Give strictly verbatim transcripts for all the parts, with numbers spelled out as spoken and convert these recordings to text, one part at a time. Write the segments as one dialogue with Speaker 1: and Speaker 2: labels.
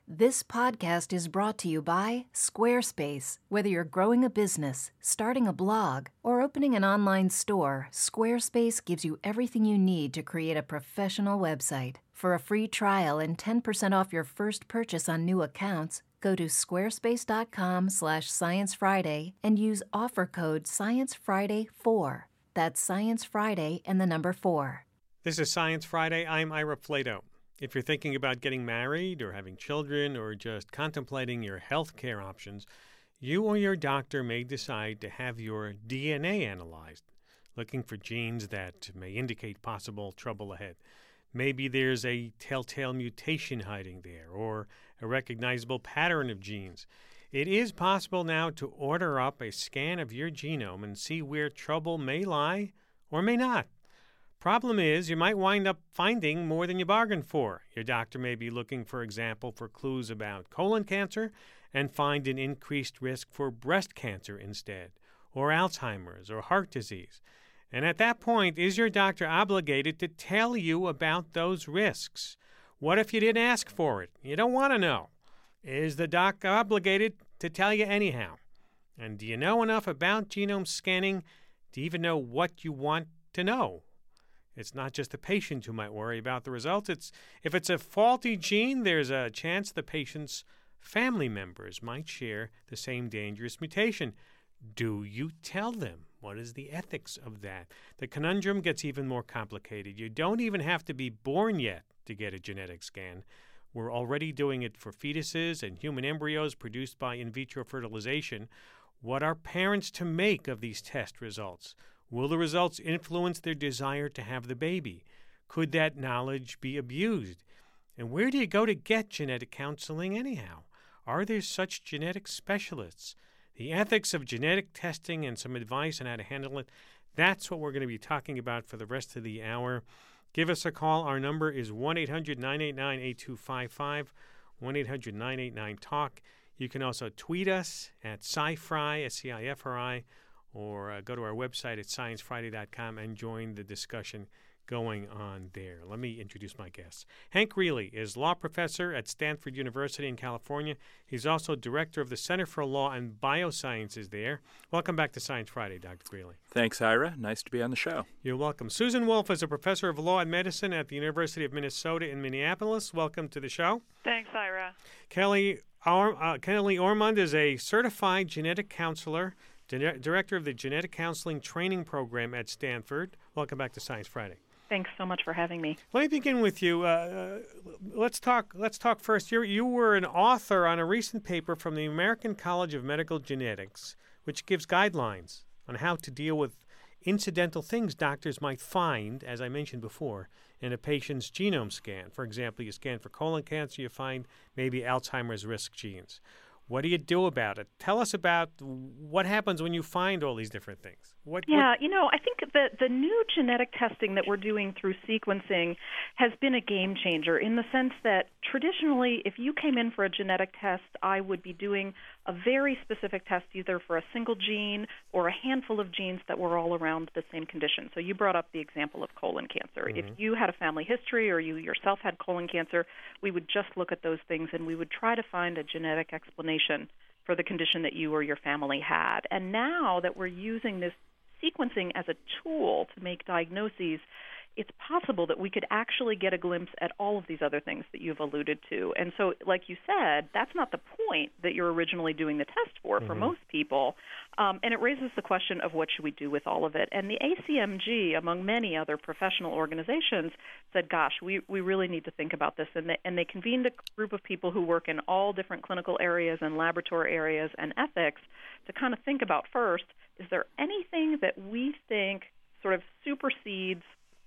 Speaker 1: This podcast is brought to you by Squarespace. Whether you're growing a business, starting a blog, or opening an online store, Squarespace gives you everything you need to create a professional website. For a free trial and ten percent off your first purchase on new accounts, go to squarespace.com slash Science Friday and use offer code Science Friday four. That's Science Friday and the number four.
Speaker 2: This is Science Friday. I'm Ira Flato. If you're thinking about getting married or having children or just contemplating your health care options, you or your doctor may decide to have your D N A analyzed, looking for genes that may indicate possible trouble ahead. Maybe there's a telltale mutation hiding there or a recognizable pattern of genes. It is possible now to order up a scan of your genome and see where trouble may lie or may not. Problem is, you might wind up finding more than you bargained for. Your doctor may be looking, for example, for clues about colon cancer and find an increased risk for breast cancer instead, or Alzheimer's, or heart disease. And at that point, is your doctor obligated to tell you about those risks? What if you didn't ask for it? You don't want to know. Is the doc obligated to tell you anyhow? And do you know enough about genome scanning to even know what you want to know? It's not just the patient who might worry about the results. It's if it's a faulty gene, there's a chance the patient's family members might share the same dangerous mutation. Do you tell them? What is the ethics of that? The conundrum gets even more complicated. You don't even have to be born yet to get a genetic scan. We're already doing it for fetuses and human embryos produced by in vitro fertilization. What are parents to make of these test results? Will the results influence their desire to have the baby? Could that knowledge be abused? And where do you go to get genetic counseling anyhow? Are there such genetic specialists? The ethics of genetic testing and some advice on how to handle it, that's what we're going to be talking about for the rest of the hour. Give us a call. Our number is one eight hundred nine eight nine eight two five five, one eight hundred nine eight nine talk. You can also tweet us at SciFri, S C I F R I, or uh, go to our website at science friday dot com and join the discussion going on there. Let me introduce my guests. Hank Greely is law professor at Stanford University in California. He's also director of the Center for Law and Biosciences there. Welcome back to Science Friday, Doctor Greely.
Speaker 3: Thanks, Ira. Nice to be on the show.
Speaker 2: You're welcome. Susan Wolf is a professor of law and medicine at the University of Minnesota in Minneapolis. Welcome to the show.
Speaker 4: Thanks, Ira.
Speaker 2: Kelly, Or- uh, Kelly Ormond is a certified genetic counselor, Di- Director of the Genetic Counseling Training Program at Stanford. Welcome back to Science Friday.
Speaker 4: Thanks so much for having me.
Speaker 2: Let me begin with you. Uh, let's talk. Let's talk first. You you were an author on a recent paper from the American College of Medical Genetics, which gives guidelines on how to deal with incidental things doctors might find, as I mentioned before, in a patient's genome scan. For example, you scan for colon cancer, you find maybe Alzheimer's risk genes. What do you do about it? Tell us about what happens when you find all these different things. What,
Speaker 4: yeah,
Speaker 2: what...
Speaker 4: you know, I think that the new genetic testing that we're doing through sequencing has been a game changer in the sense that traditionally, if you came in for a genetic test, I would be doing a very specific test either for a single gene or a handful of genes that were all around the same condition. So you brought up the example of colon cancer.
Speaker 2: Mm-hmm.
Speaker 4: If you had a family history or you yourself had colon cancer, we would just look at those things and we would try to find a genetic explanation for the condition that you or your family had. And now that we're using this sequencing as a tool to make diagnoses, it's possible that we could actually get a glimpse at all of these other things that you've alluded to. And so, like you said, that's not the point that you're originally doing the test for, mm-hmm. for most people. Um, and it raises the question of what should we do with all of it. And the A C M G, among many other professional organizations, said, gosh, we, we really need to think about this. And they, and they convened a group of people who work in all different clinical areas and laboratory areas and ethics to kind of think about first, is there anything that we think sort of supersedes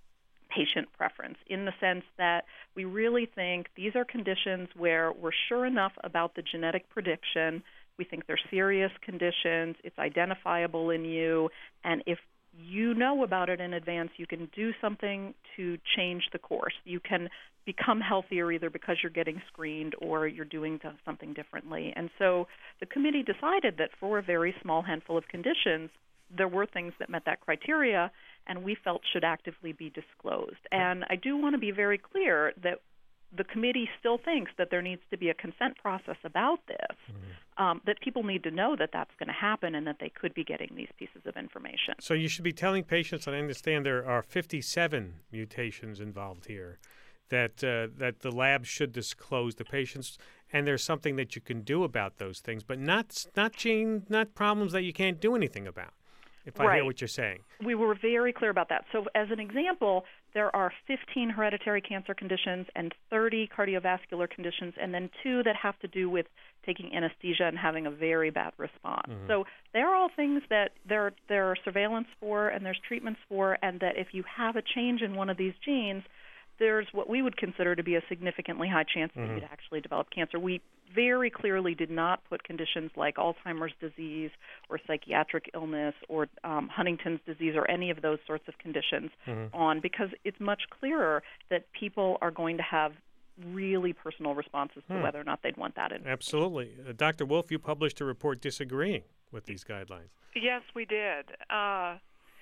Speaker 4: patient preference in the sense that we really think these are conditions where we're sure enough about the genetic prediction, we think they're serious conditions, it's identifiable in you, and if you know about it in advance, you can do something to change the course. You can become healthier either because you're getting screened or you're doing something differently. And so the committee decided that for a very small handful of conditions, there were things that met that criteria and we felt should actively be disclosed. And I do want to be very clear that the committee still thinks that there needs to be a consent process about this, mm-hmm. um, that people need to know that that's going to happen and that they could be getting these pieces of information.
Speaker 2: So you should be telling patients, and I understand there are fifty-seven mutations involved here, that uh, that the lab should disclose the patients, and there's something that you can do about those things, but not not gene, not problems that you can't do anything about, if I
Speaker 4: right.
Speaker 2: hear what you're saying.
Speaker 4: We were very clear about that. So as an example, there are fifteen hereditary cancer conditions and thirty cardiovascular conditions, and then two that have to do with taking anesthesia and having a very bad response. Mm-hmm. So they're all things that there, there are surveillance for and there's treatments for, and that if you have a change in one of these genes, there's what we would consider to be a significantly high chance mm-hmm. that you'd actually develop cancer. We very clearly did not put conditions like Alzheimer's disease or psychiatric illness or um, Huntington's disease or any of those sorts of conditions mm-hmm. on, because it's much clearer that people are going to have really personal responses to hmm. whether or not they'd want that in.
Speaker 2: Absolutely. Uh, Doctor Wolf, you published a report disagreeing with these guidelines.
Speaker 5: Yes, we did. Uh,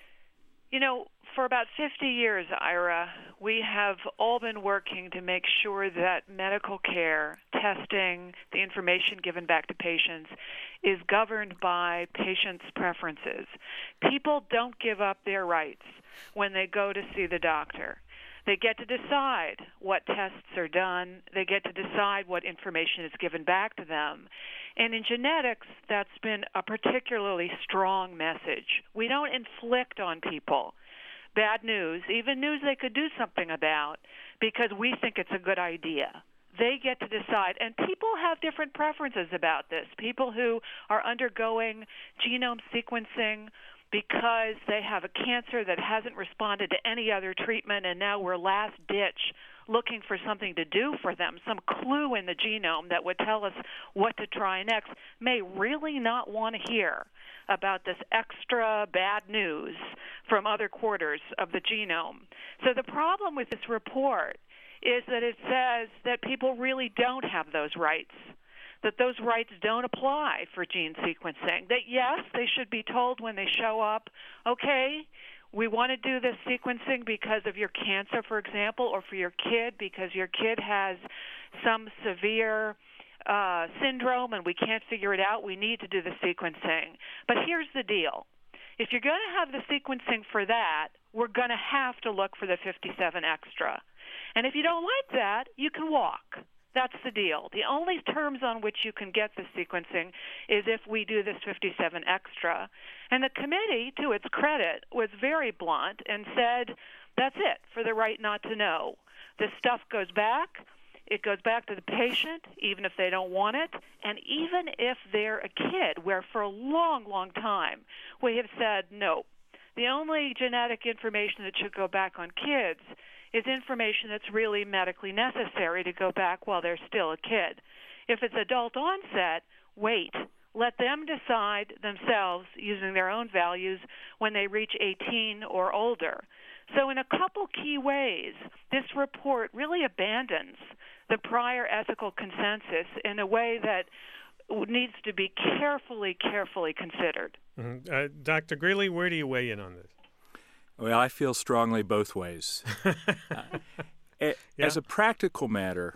Speaker 5: You know, for about fifty years, Ira, we have all been working to make sure that medical care, testing, the information given back to patients is governed by patients' preferences. People don't give up their rights when they go to see the doctor. They get to decide what tests are done. They get to decide what information is given back to them. And in genetics, that's been a particularly strong message. We don't inflict on people bad news, even news they could do something about, because we think it's a good idea. They get to decide. And people have different preferences about this. People who are undergoing genome sequencing because they have a cancer that hasn't responded to any other treatment, and now we're last ditch looking for something to do for them, some clue in the genome that would tell us what to try next, may really not want to hear about this extra bad news from other quarters of the genome. So the problem with this report is that it says that people really don't have those rights, that those rights don't apply for gene sequencing, that yes, they should be told when they show up, okay, we want to do this sequencing because of your cancer, for example, or for your kid because your kid has some severe uh, syndrome and we can't figure it out. We need to do the sequencing. But here's the deal. If you're going to have the sequencing for that, we're going to have to look for the fifty-seven extra. And if you don't like that, you can walk. That's the deal. The only terms on which you can get the sequencing is if we do this fifty-seven extra. And the committee, to its credit, was very blunt and said, that's it for the right not to know. This stuff goes back. It goes back to the patient, even if they don't want it, and even if they're a kid, where for a long, long time we have said, no, the only genetic information that should go back on kids is information that's really medically necessary to go back while they're still a kid. If it's adult onset, wait. Let them decide themselves using their own values when they reach eighteen or older. So in a couple key ways, this report really abandons the prior ethical consensus in a way that needs to be carefully, carefully considered.
Speaker 2: Mm-hmm. Uh, Doctor Greeley, where do you weigh in on this?
Speaker 3: Well, I feel strongly both ways. uh, a,
Speaker 2: yeah.
Speaker 3: As a practical matter,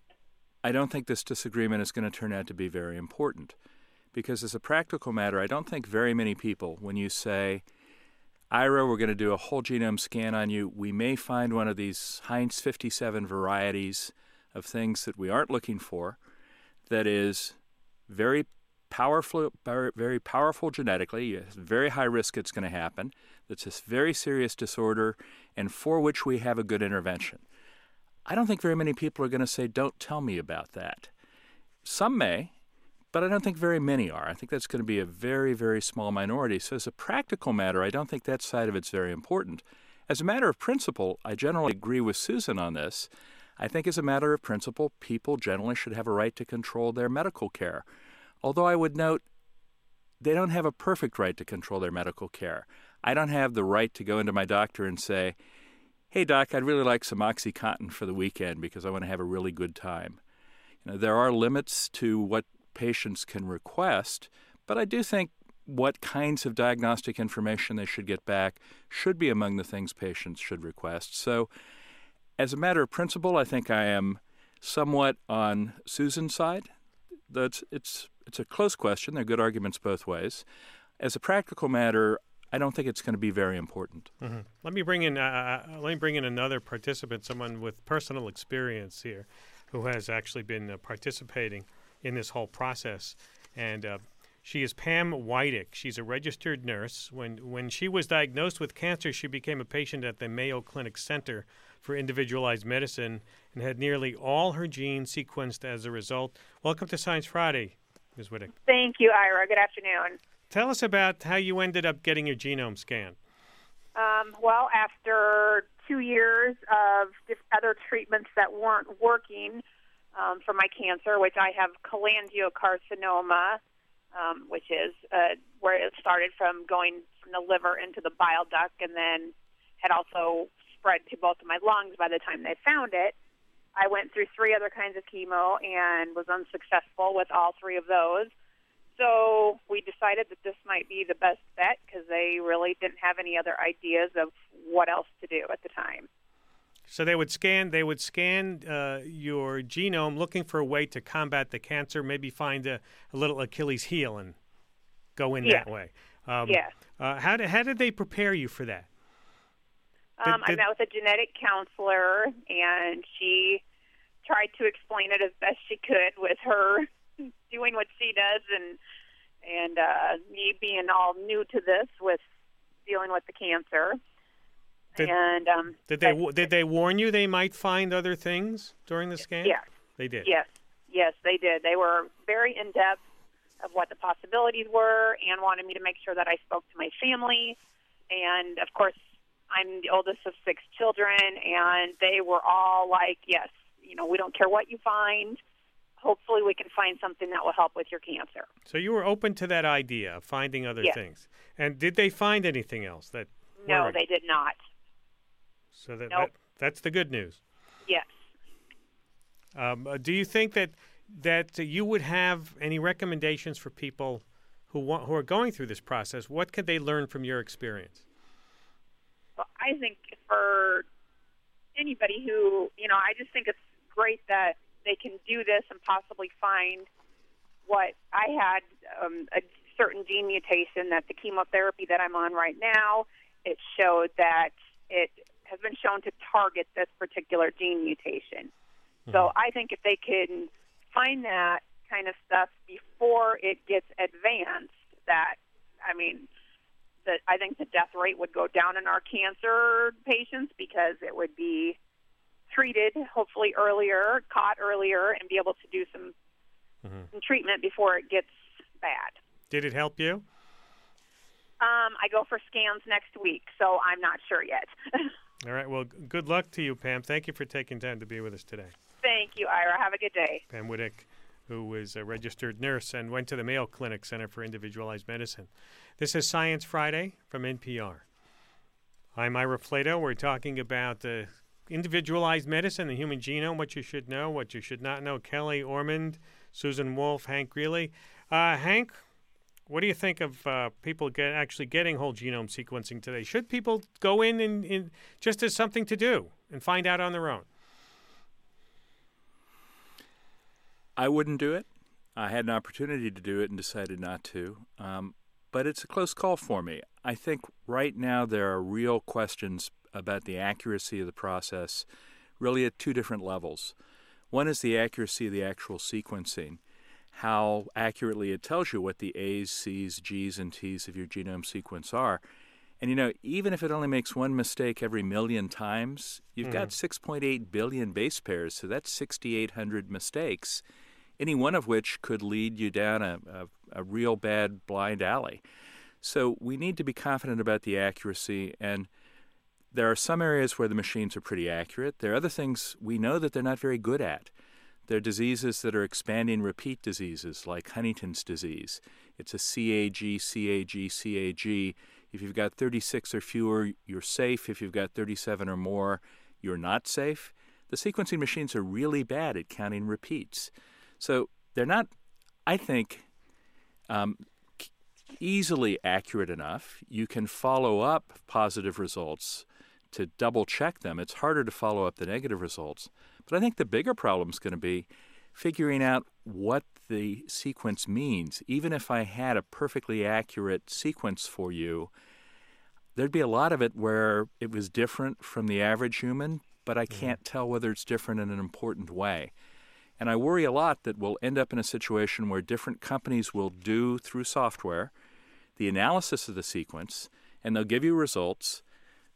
Speaker 3: I don't think this disagreement is going to turn out to be very important. Because as a practical matter, I don't think very many people, when you say, Ira, we're going to do a whole genome scan on you, we may find one of these Heinz fifty-seven varieties of things that we aren't looking for that is very powerful, very powerful genetically, very high risk it's going to happen, that's a very serious disorder, and for which we have a good intervention. I don't think very many people are going to say, don't tell me about that. Some may, but I don't think very many are. I think that's going to be a very, very small minority. So as a practical matter, I don't think that side of it's very important. As a matter of principle, I generally agree with Susan on this. I think as a matter of principle, people generally should have a right to control their medical care. Although I would note, they don't have a perfect right to control their medical care. I don't have the right to go into my doctor and say, hey, doc, I'd really like some OxyContin for the weekend because I want to have a really good time. You know, there are limits to what patients can request, but I do think what kinds of diagnostic information they should get back should be among the things patients should request. So as a matter of principle, I think I am somewhat on Susan's side. That's it's it's a close question. There are good arguments both ways. As a practical matter, I don't think it's going to be very important.
Speaker 2: Mm-hmm. Let me bring in uh, let me bring in another participant, someone with personal experience here, who has actually been uh, participating in this whole process. And uh, she is Pam Weidick. She's a registered nurse. When when she was diagnosed with cancer, she became a patient at the Mayo Clinic Center for Individualized Medicine and had nearly all her genes sequenced as a result. Welcome to Science Friday, Miz Weidick.
Speaker 6: Thank you, Ira. Good afternoon.
Speaker 2: Tell us about how you ended up getting your genome scanned.
Speaker 6: Um, well, after two years of other treatments that weren't working um, for my cancer, which I have cholangiocarcinoma, um, which is uh, where it started from going from the liver into the bile duct and then had also spread to both of my lungs by the time they found it. I went through three other kinds of chemo and was unsuccessful with all three of those. So we decided that this might be the best bet because they really didn't have any other ideas of what else to do at the time.
Speaker 2: So they would scan. They would scan uh, your genome, looking for a way to combat the cancer. Maybe find a, a little Achilles heel and go in
Speaker 6: yes.
Speaker 2: that way. Um,
Speaker 6: yes.
Speaker 2: Uh, how did how did they prepare you for that?
Speaker 6: Um,
Speaker 2: did, did,
Speaker 6: I met with a genetic counselor, and she tried to explain it as best she could with her doing what she does, and and uh, me being all new to this with dealing with the cancer.
Speaker 2: Did,
Speaker 6: and um,
Speaker 2: did they did they warn you they might find other things during the scan?
Speaker 6: Yes,
Speaker 2: they did.
Speaker 6: Yes, yes, they did. They were very in depth of what the possibilities were, and wanted me to make sure that I spoke to my family. And of course, I'm the oldest of six children, and they were all like, "Yes, you know, we don't care what you find. Hopefully we can find something that will help with your cancer."
Speaker 2: So you were open to that idea of finding other
Speaker 6: yes.
Speaker 2: things. And did they find anything else? That
Speaker 6: No,
Speaker 2: worried?
Speaker 6: they did not.
Speaker 2: So that,
Speaker 6: nope.
Speaker 2: that that's the good news.
Speaker 6: Yes.
Speaker 2: Um, uh, do you think that that uh, you would have any recommendations for people who want, who are going through this process? What could they learn from your experience?
Speaker 6: Well, I think for anybody who, you know, I just think it's great that they can do this and possibly find what I had, um, a certain gene mutation that the chemotherapy that I'm on right now, it showed that it has been shown to target this particular gene mutation. Mm-hmm. So I think if they can find that kind of stuff before it gets advanced, that, I mean, that I think the death rate would go down in our cancer patients because it would be treated hopefully earlier, caught earlier, and be able to do some, mm-hmm. some treatment before it gets bad.
Speaker 2: Did it help you?
Speaker 6: Um, I go for scans next week, so I'm not sure yet.
Speaker 2: All right. Well, good luck to you, Pam. Thank you for taking time to be with us today.
Speaker 6: Thank you, Ira. Have a good day.
Speaker 2: Pam Weidick, who is a registered nurse and went to the Mayo Clinic Center for Individualized Medicine. This is Science Friday from N P R. I'm Ira Flato. We're talking about the individualized medicine, the human genome, what you should know, what you should not know. Kelly Ormond, Susan Wolf, Hank Greeley. Uh, Hank, what do you think of uh, people get, actually getting whole genome sequencing today? Should people go in and, and just as something to do and find out on their own?
Speaker 3: I wouldn't do it. I had an opportunity to do it and decided not to. Um, but it's a close call for me. I think right now there are real questions about the accuracy of the process, really at two different levels. One is the accuracy of the actual sequencing, how accurately it tells you what the A's, C's, G's, and T's of your genome sequence are. And, you know, even if it only makes one mistake every million times, you've mm-hmm. got six point eight billion base pairs, so that's six thousand eight hundred mistakes, any one of which could lead you down a, a, a real bad blind alley. So we need to be confident about the accuracy, and there are some areas where the machines are pretty accurate. There are other things we know that they're not very good at. There are diseases that are expanding repeat diseases like Huntington's disease. It's a C A G, C A G, C A G. If you've got thirty-six or fewer, you're safe. If you've got thirty-seven or more, you're not safe. The sequencing machines are really bad at counting repeats. So they're not, I think, um, easily accurate enough. You can follow up positive results to double-check them. It's harder to follow up the negative results. But I think the bigger problem is going to be figuring out what the sequence means. Even if I had a perfectly accurate sequence for you, there'd be a lot of it where it was different from the average human, but I can't mm-hmm. tell whether it's different in an important way. And I worry a lot that we'll end up in a situation where different companies will do, through software, the analysis of the sequence, and they'll give you results,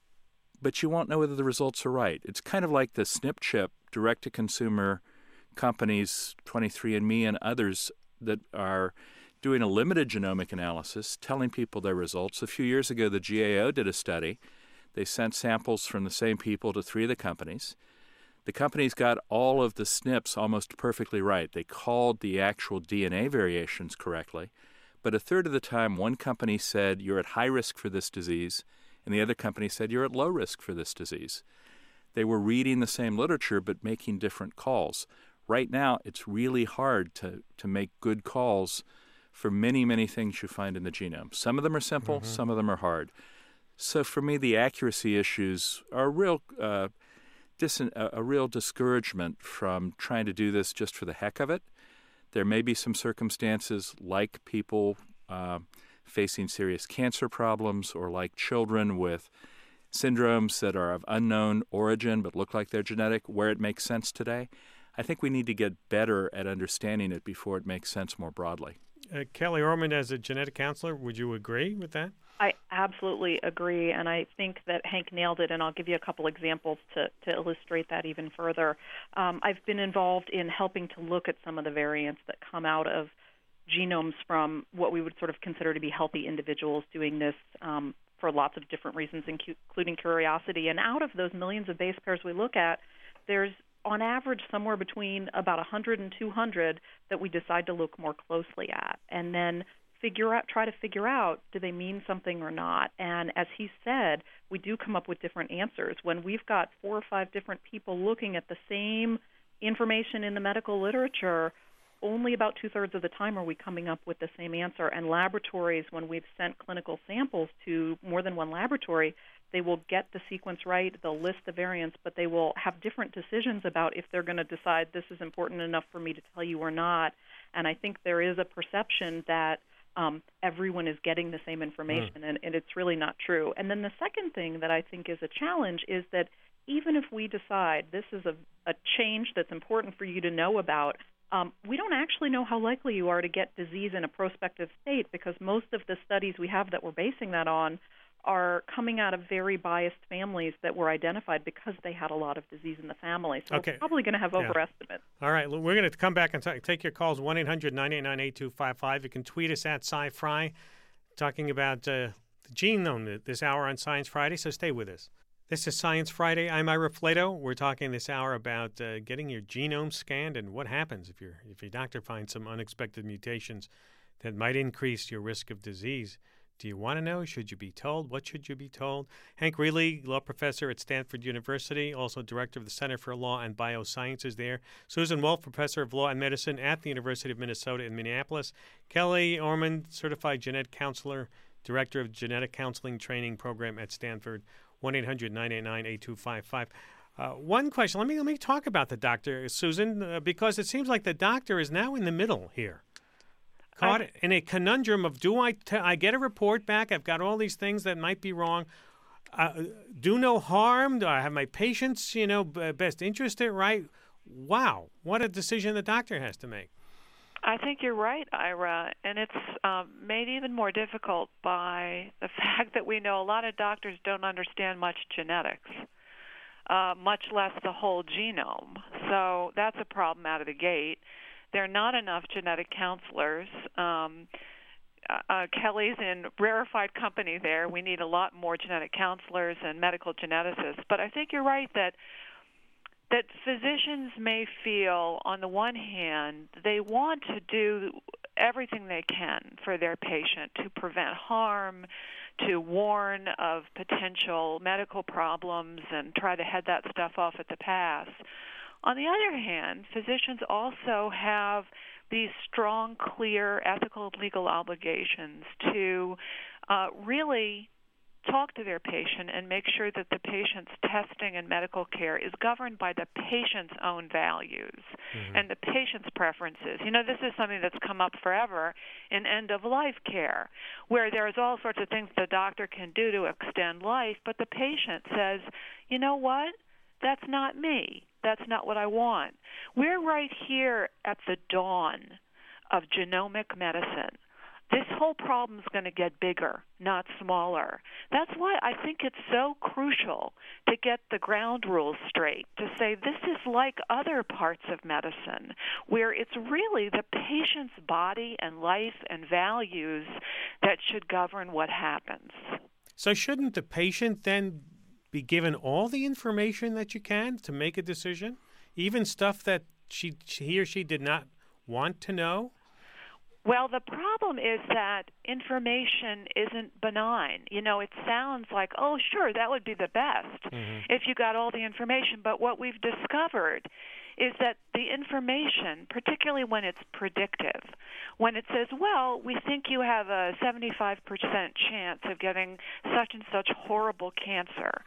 Speaker 3: but you won't know whether the results are right. It's kind of like the S N P chip direct-to-consumer companies, twenty-three and me and others, that are doing a limited genomic analysis, telling people their results. A few years ago, the G A O did a study. They sent samples from the same people to three of the companies. The companies got all of the S N Ps almost perfectly right. They called the actual D N A variations correctly. But a third of the time, one company said, you're at high risk for this disease, and the other company said, you're at low risk for this disease. They were reading the same literature but making different calls. Right now, it's really hard to, to make good calls for many, many things you find in the genome. Some of them are simple, mm-hmm. some of them are hard. So for me, the accuracy issues are a real, uh, dis- a real discouragement from trying to do this just for the heck of it. There may be some circumstances like people uh, facing serious cancer problems or like children with syndromes that are of unknown origin but look like they're genetic where it makes sense today. I think we need to get better at understanding it before it makes sense more broadly.
Speaker 2: Uh, Kelly Orman, as a genetic counselor, would you agree with that?
Speaker 4: I absolutely agree, and I think that Hank nailed it, and I'll give you a couple examples to, to illustrate that even further. Um, I've been involved in helping to look at some of the variants that come out of genomes from what we would sort of consider to be healthy individuals doing this um, for lots of different reasons, including curiosity. And out of those millions of base pairs we look at, there's on average somewhere between about one hundred and two hundred that we decide to look more closely at, and then figure out, try to figure out, do they mean something or not? And as he said, we do come up with different answers. When we've got four or five different people looking at the same information in the medical literature, only about two-thirds of the time are we coming up with the same answer. And laboratories, when we've sent clinical samples to more than one laboratory, they will get the sequence right, they'll list the variants, but they will have different decisions about if they're going to decide this is important enough for me to tell you or not. And I think there is a perception that um, everyone is getting the same information, mm. and, and it's really not true. And then the second thing that I think is a challenge is that even if we decide this is a, a change that's important for you to know about, Um, we don't actually know how likely you are to get disease in a prospective state, because most of the studies we have that we're basing that on are coming out of very biased families that were identified because they had a lot of disease in the family. So
Speaker 2: okay.
Speaker 4: we're probably going to have
Speaker 2: yeah.
Speaker 4: overestimates.
Speaker 2: All right. We're going to come back and t- take your calls, one eight hundred nine eight nine eight two five five. You can tweet us at SciFri, talking about uh, the genome this hour on Science Friday, so stay with us. This is Science Friday. I'm Ira Flato. We're talking this hour about uh, getting your genome scanned and what happens if, your if your doctor finds some unexpected mutations that might increase your risk of disease. Do you want to know? Should you be told? What should you be told? Hank Reilly, law professor at Stanford University, also director of the Center for Law and Biosciences there. Susan Wolf, professor of law and medicine at the University of Minnesota in Minneapolis. Kelly Orman, certified genetic counselor, director of genetic counseling training program at Stanford. one eight hundred nine eight nine eight two five five. Uh, one question. Let me let me talk about the doctor, Susan, uh, because it seems like the doctor is now in the middle here, caught I, in a conundrum of do I t- I get a report back? I've got all these things that might be wrong. Uh, do no harm? Do I have my patient's you know b- best interest at right? Wow, what a decision the doctor has to make.
Speaker 5: I think you're right, Ira, and it's um, made even more difficult by the fact that we know a lot of doctors don't understand much genetics, uh, much less the whole genome. So that's a problem out of the gate. There are not enough genetic counselors. Um, uh, Kelly's in rarefied company there. We need a lot more genetic counselors and medical geneticists. But I think you're right that that physicians may feel, on the one hand, they want to do everything they can for their patient to prevent harm, to warn of potential medical problems and try to head that stuff off at the pass. On the other hand, physicians also have these strong, clear ethical and legal obligations to uh, really talk to their patient and make sure that the patient's testing and medical care is governed by the patient's own values mm-hmm. and the patient's preferences. You know, this is something that's come up forever in end-of-life care, where there's all sorts of things the doctor can do to extend life, but the patient says, you know what? That's not me. That's not what I want. We're right here at the dawn of genomic medicine. This whole problem is going to get bigger, not smaller. That's why I think it's so crucial to get the ground rules straight, to say this is like other parts of medicine, where it's really the patient's body and life and values that should govern what happens.
Speaker 2: So shouldn't the patient then be given all the information that you can to make a decision, even stuff that she, he or she did not want to know?
Speaker 5: Well, the problem is that information isn't benign. You know, it sounds like, oh, sure, that would be the best mm-hmm. if you got all the information. But what we've discovered is that the information, particularly when it's predictive, when it says, well, we think you have a seventy-five percent chance of getting such and such horrible cancer,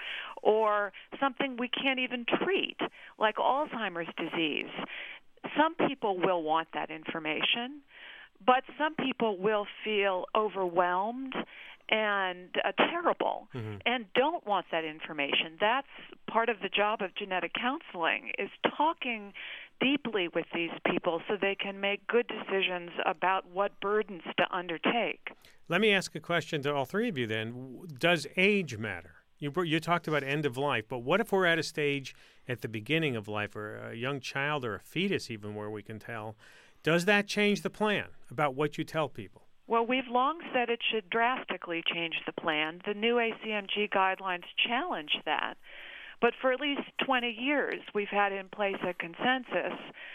Speaker 5: or something we can't even treat, like Alzheimer's disease, some people will want that information. But some people will feel overwhelmed and uh, terrible mm-hmm. and don't want that information. That's part of the job of genetic counseling, is talking deeply with these people so they can make good decisions about what burdens to undertake.
Speaker 2: Let me ask a question to all three of you then. Does age matter? You, you talked about end of life, but what if we're at a stage at the beginning of life, or a young child or a fetus even, where we can tell? Does that change the plan about what you tell people?
Speaker 5: Well, we've long said it should drastically change the plan. The new A C M G guidelines challenge that. But for at least twenty years, we've had in place a consensus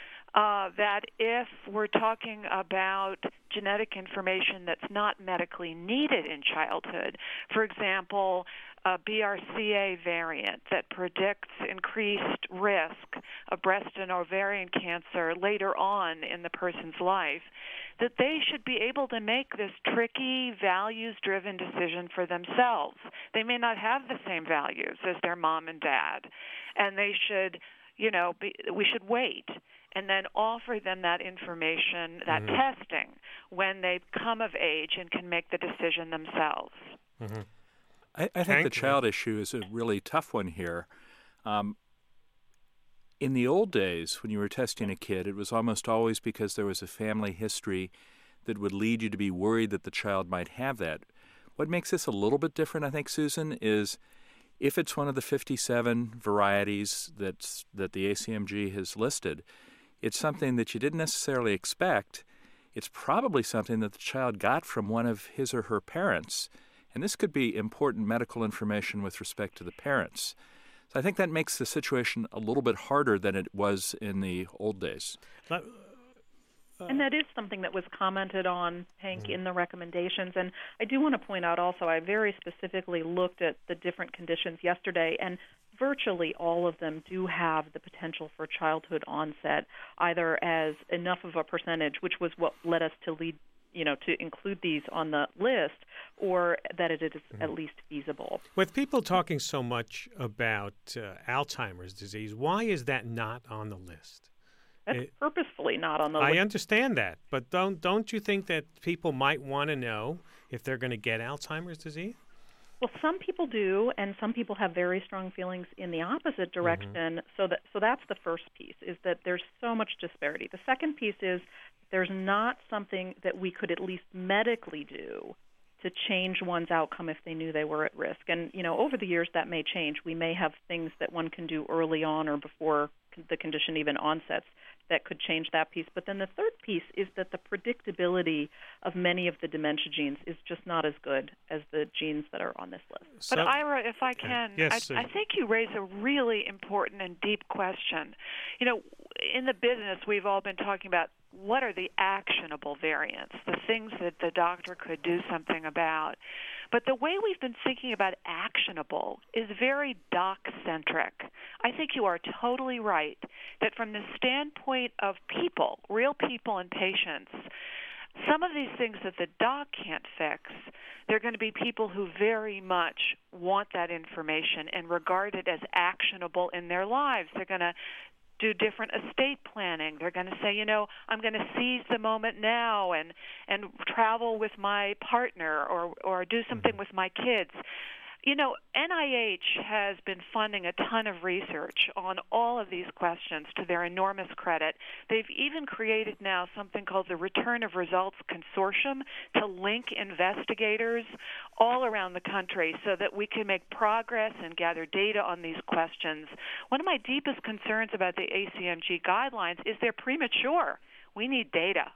Speaker 5: uh, that if we're talking about genetic information that's not medically needed in childhood, for example, a B R C A variant that predicts increased risk of breast and ovarian cancer later on in the person's life, that they should be able to make this tricky, values-driven decision for themselves. They may not have the same values as their mom and dad, and they should, you know, be, we should wait and then offer them that information, that mm-hmm. testing, when they come of age and can make the decision themselves.
Speaker 3: Mm-hmm. I, I think the child issue is a really tough one here. Um, in the old days, when you were testing a kid, it was almost always because there was a family history that would lead you to be worried that the child might have that. What makes this a little bit different, I think, Susan, is if it's one of the fifty-seven varieties that's, that the A C M G has listed, it's something that you didn't necessarily expect. It's probably something that the child got from one of his or her parents. And this could be important medical information with respect to the parents. So I think that makes the situation a little bit harder than it was in the old days.
Speaker 4: Uh, and that is something that was commented on, Hank, mm-hmm. in the recommendations. And I do want to point out also, I very specifically looked at the different conditions yesterday, and virtually all of them do have the potential for childhood onset, either as enough of a percentage, which was what led us to lead you know, to include these on the list, or that it is mm-hmm. at least feasible.
Speaker 2: With people talking so much about uh, Alzheimer's disease, why is that not on the list?
Speaker 4: That's it, purposefully not on the
Speaker 2: I
Speaker 4: list.
Speaker 2: I understand that, but don't don't you think that people might want to know if they're going to get Alzheimer's disease?
Speaker 4: Well, some people do, and some people have very strong feelings in the opposite direction. Mm-hmm. So that so that's the first piece, is that there's so much disparity. The second piece is there's not something that we could at least medically do to change one's outcome if they knew they were at risk. And, you know, over the years that may change. We may have things that one can do early on or before the condition even onsets that could change that piece. But then the third piece is that the predictability of many of the dementia genes is just not as good as the genes that are on this list.
Speaker 5: But, so, Ira, if I can,
Speaker 2: yes,
Speaker 5: I, I think you raise a really important and deep question. You know, in the business, we've all been talking about what are the actionable variants, the things that the doctor could do something about. But the way we've been thinking about actionable is very doc-centric. I think you are totally right that from the standpoint of people, real people and patients, some of these things that the doc can't fix, there are going to be people who very much want that information and regard it as actionable in their lives. They're going to do different estate planning. They're going to say, you know, I'm going to seize the moment now and and travel with my partner or or do something mm-hmm. with my kids. You know, N I H has been funding a ton of research on all of these questions to their enormous credit. They've even created now something called the Return of Results Consortium to link investigators all around the country so that we can make progress and gather data on these questions. One of my deepest concerns about the A C M G guidelines is they're premature. We need data.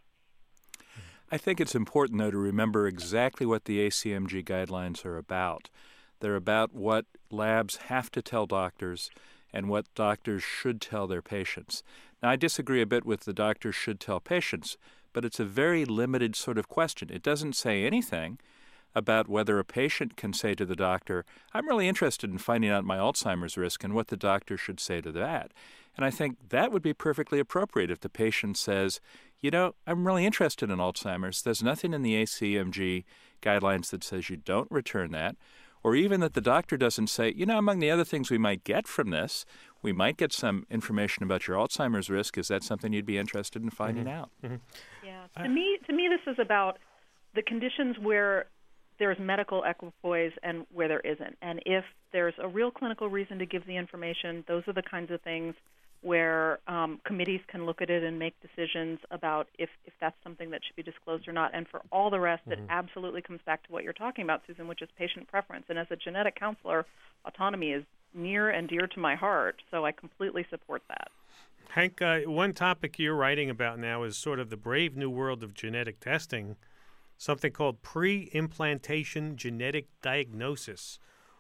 Speaker 3: I think it's important, though, to remember exactly what the A C M G guidelines are about. They're about what labs have to tell doctors and what doctors should tell their patients. Now, I disagree a bit with the doctors should tell patients, but it's a very limited sort of question. It doesn't say anything about whether a patient can say to the doctor, I'm really interested in finding out my Alzheimer's risk, and what the doctor should say to that. And I think that would be perfectly appropriate if the patient says, you know, I'm really interested in Alzheimer's. There's nothing in the A C M G guidelines that says you don't return that. Or even that the doctor doesn't say, you know, among the other things we might get from this, we might get some information about your Alzheimer's risk. Is that something you'd be interested in finding
Speaker 2: mm-hmm.
Speaker 3: out?
Speaker 2: Mm-hmm.
Speaker 4: Yeah. To me, to me, this is about the conditions where there's medical equipoise and where there isn't. And if there's a real clinical reason to give the information, those are the kinds of things where um, committees can look at it and make decisions about if, if that's something that should be disclosed or not. And for all the rest, mm-hmm. it absolutely comes back to what you're talking about, Susan, which is patient preference. And as a genetic counselor, autonomy is near and dear to my heart, so I completely support that.
Speaker 2: Hank, uh, one topic you're writing about now is sort of the brave new world of genetic testing, something called pre-implantation genetic diagnosis,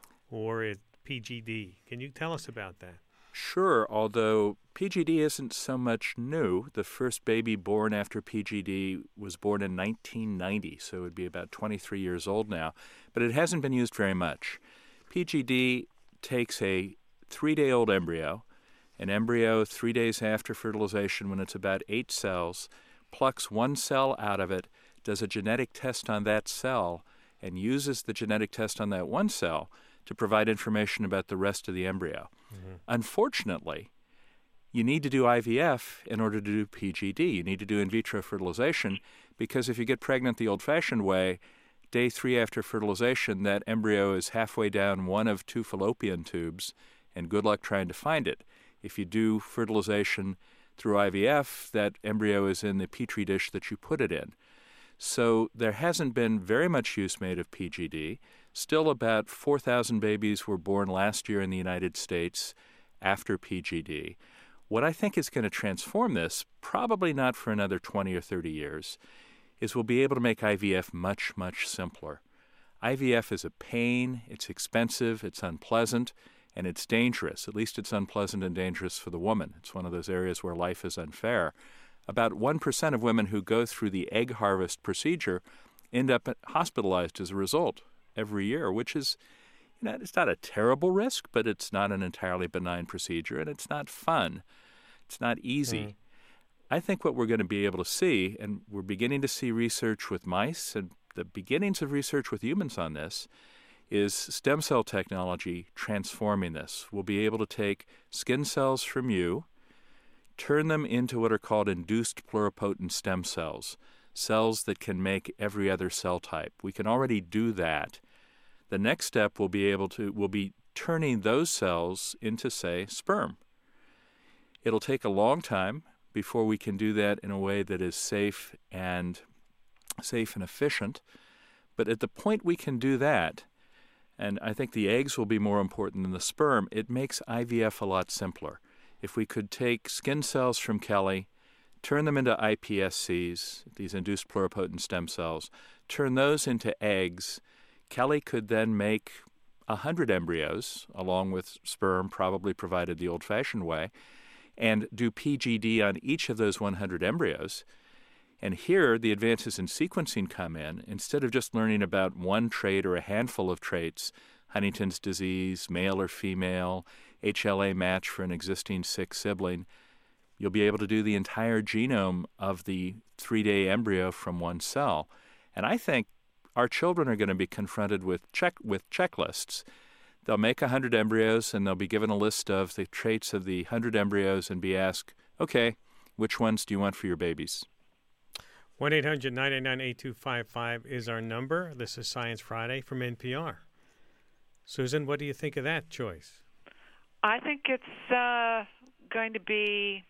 Speaker 2: or P G D. Can you tell us about that?
Speaker 3: Sure, although P G D isn't so much new. The first baby born after P G D was born in nineteen ninety, so it would be about twenty-three years old now, but it hasn't been used very much. P G D takes a three-day-old embryo, an embryo three days after fertilization when it's about eight cells, plucks one cell out of it, does a genetic test on that cell, and uses the genetic test on that one cell to provide information about the rest of the embryo. Mm-hmm. Unfortunately, you need to do I V F in order to do P G D. You need to do in vitro fertilization because if you get pregnant the old-fashioned way, day three after fertilization, that embryo is halfway down one of two fallopian tubes, and good luck trying to find it. If you do fertilization through I V F, that embryo is in the petri dish that you put it in. So there hasn't been very much use made of P G D. Still about four thousand babies were born last year in the United States after P G D. What I think is going to transform this, probably not for another twenty or thirty years, is we'll be able to make I V F much, much simpler. I V F is a pain, it's expensive, it's unpleasant, and it's dangerous. At least it's unpleasant and dangerous for the woman. It's one of those areas where life is unfair. About one percent of women who go through the egg harvest procedure end up hospitalized as a result every year, which is, you know, it's not a terrible risk, but it's not an entirely benign procedure, and it's not fun. It's not easy. Mm. I think what we're going to be able to see, and we're beginning to see research with mice and the beginnings of research with humans on this, is stem cell technology transforming this. We'll be able to take skin cells from you, turn them into what are called induced pluripotent stem cells, cells that can make every other cell type. We can already do that. The next step will be able to will be turning those cells into, say, sperm. It'll take a long time before we can do that in a way that is safe and safe and efficient. But at the point we can do that, and I think the eggs will be more important than the sperm, it makes I V F a lot simpler. If we could take skin cells from Kelly, turn them into I P S Cs, these induced pluripotent stem cells, turn those into eggs, Kelly could then make one hundred embryos, along with sperm, probably provided the old-fashioned way, and do P G D on each of those one hundred embryos. And here, the advances in sequencing come in. Instead of just learning about one trait or a handful of traits, Huntington's disease, male or female, H L A match for an existing sick sibling, you'll be able to do the entire genome of the three-day embryo from one cell. And I think our children are going to be confronted with check with checklists. They'll make one hundred embryos, and they'll be given a list of the traits of the one hundred embryos and be asked, okay, which ones do you want for your babies?
Speaker 2: one eight hundred nine eight nine eight two five five is our number. This is Science Friday from N P R. Susan, what do you think of that choice?
Speaker 5: I think it's uh, going to be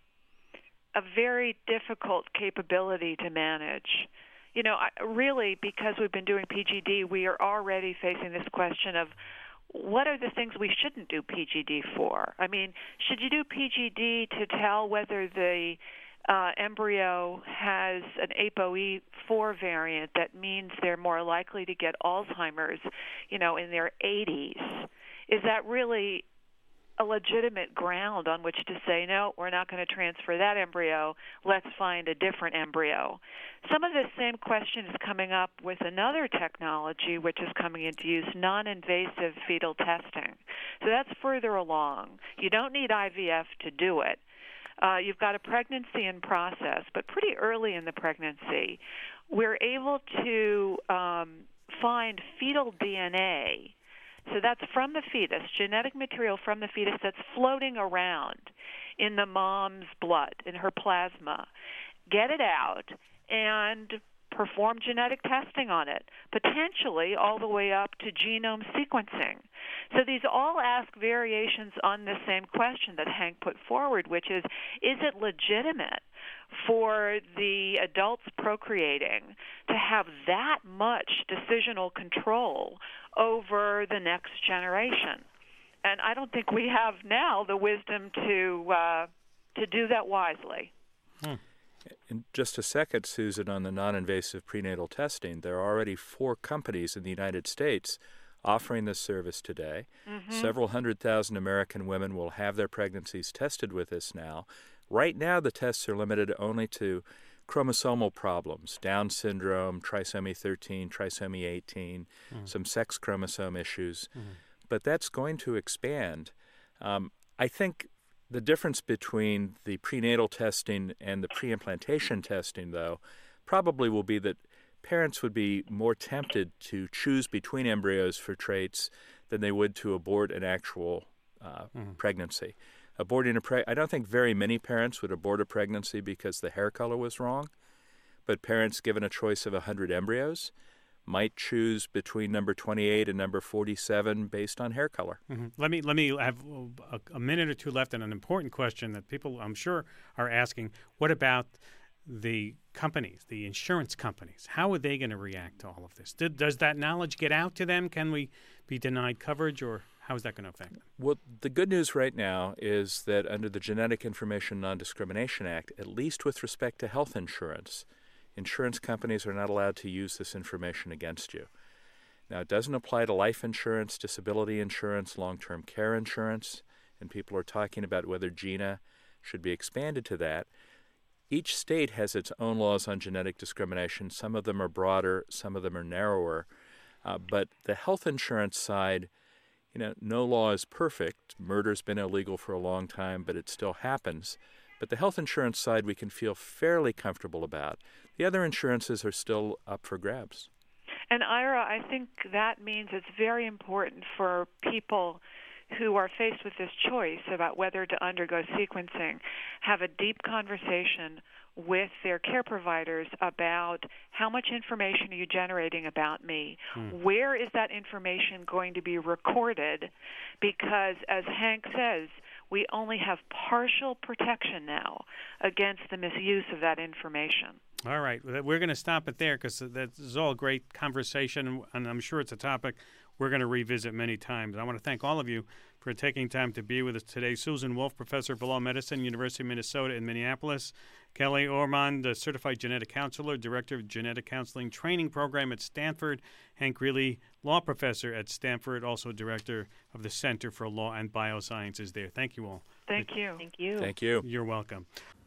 Speaker 5: a very difficult capability to manage. You know, I, really, because we've been doing P G D, we are already facing this question of what are the things we shouldn't do P G D for? I mean, should you do P G D to tell whether the uh, embryo has an A P O E four variant that means they're more likely to get Alzheimer's, you know, in their eighties? Is that really a legitimate ground on which to say, no, we're not going to transfer that embryo, let's find a different embryo? Some of the same question is coming up with another technology which is coming into use, non-invasive fetal testing. So that's further along. You don't need I V F to do it. Uh, you've got a pregnancy in process, but pretty early in the pregnancy, we're able to um, find fetal D N A. So that's from the fetus, genetic material from the fetus that's floating around in the mom's blood, in her plasma. Get it out and perform genetic testing on it, potentially all the way up to genome sequencing. So these all ask variations on the same question that Hank put forward, which is, is it legitimate for the adults procreating to have that much decisional control over the next generation? And I don't think we have now the wisdom to uh, to do that wisely.
Speaker 3: Hmm. In just a second, Susan, on the non-invasive prenatal testing, there are already four companies in the United States offering this service today. Mm-hmm. Several hundred thousand American women will have their pregnancies tested with this now. Right now, the tests are limited only to chromosomal problems, Down syndrome, trisomy thirteen, trisomy eighteen, mm. some sex chromosome issues. Mm. But that's going to expand. Um, I think the difference between the prenatal testing and the preimplantation testing, though, probably will be that parents would be more tempted to choose between embryos for traits than they would to abort an actual uh, mm. pregnancy. Aborting a pre- I don't think very many parents would abort a pregnancy because the hair color was wrong, but parents given a choice of one hundred embryos might choose between number twenty-eight and number forty-seven based on hair color.
Speaker 2: Mm-hmm. Let me let me have a, a minute or two left on an important question that people, I'm sure, are asking. What about the companies, the insurance companies? How are they going to react to all of this? Did, does that knowledge get out to them? Can we be denied coverage, or how is that going to affect them?
Speaker 3: Well, the good news right now is that under the Genetic Information Non-Discrimination Act, at least with respect to health insurance, insurance companies are not allowed to use this information against you. Now, it doesn't apply to life insurance, disability insurance, long-term care insurance, and people are talking about whether GINA should be expanded to that. Each state has its own laws on genetic discrimination. Some of them are broader, some of them are narrower. Uh, but the health insurance side, you know, no law is perfect. Murder's been illegal for a long time, but it still happens. But the health insurance side we can feel fairly comfortable about. The other insurances are still up for grabs.
Speaker 5: And Ira, I think that means it's very important for people who are faced with this choice about whether to undergo sequencing, have a deep conversation with their care providers about how much information are you generating about me? Hmm. Where is that information going to be recorded? Because as Hank says, we only have partial protection now against the misuse of that information.
Speaker 2: All right. We're going to stop it there because that's all great conversation, and I'm sure it's a topic we're going to revisit many times. I want to thank all of you for taking time to be with us today. Susan Wolf, Professor of Law Medicine, University of Minnesota in Minneapolis. Kelly Ormond, a Certified Genetic Counselor, Director of Genetic Counseling Training Program at Stanford. Hank Greeley, Law Professor at Stanford, also Director of the Center for Law and Biosciences there. Thank you all.
Speaker 5: Thank you.
Speaker 4: Thank you.
Speaker 3: Thank you.
Speaker 2: You're welcome.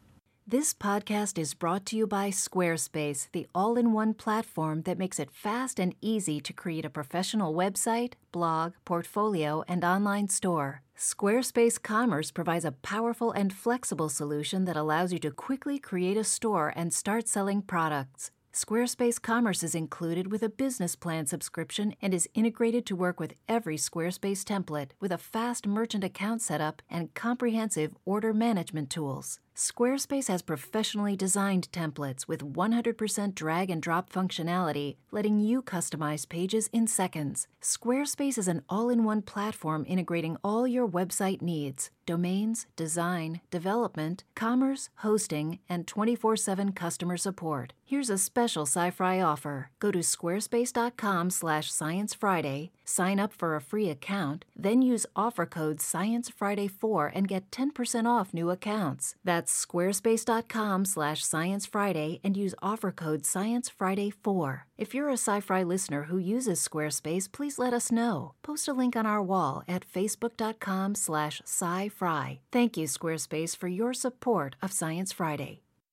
Speaker 1: This podcast is brought to you by Squarespace, the all-in-one platform that makes it fast and easy to create a professional website, blog, portfolio, and online store. Squarespace Commerce provides a powerful and flexible solution that allows you to quickly create a store and start selling products. Squarespace Commerce is included with a business plan subscription and is integrated to work with every Squarespace template with a fast merchant account setup and comprehensive order management tools. Squarespace has professionally designed templates with one hundred percent drag and drop functionality, letting you customize pages in seconds. Squarespace is an all-in-one platform integrating all your website needs: domains, design, development, commerce, hosting, and twenty-four seven customer support. Here's a special Sci-Fri offer. Go to squarespace.com slash Science Friday, sign up for a free account, then use offer code Science Friday four and get ten percent off new accounts. That's squarespace.com slash Science Friday and use offer code Science Friday four. If you're a Sci-Fri listener who uses Squarespace, please let us know. Post a link on our wall at facebook.com slash Sci-Fri. Thank you, Squarespace, for your support of Science Friday.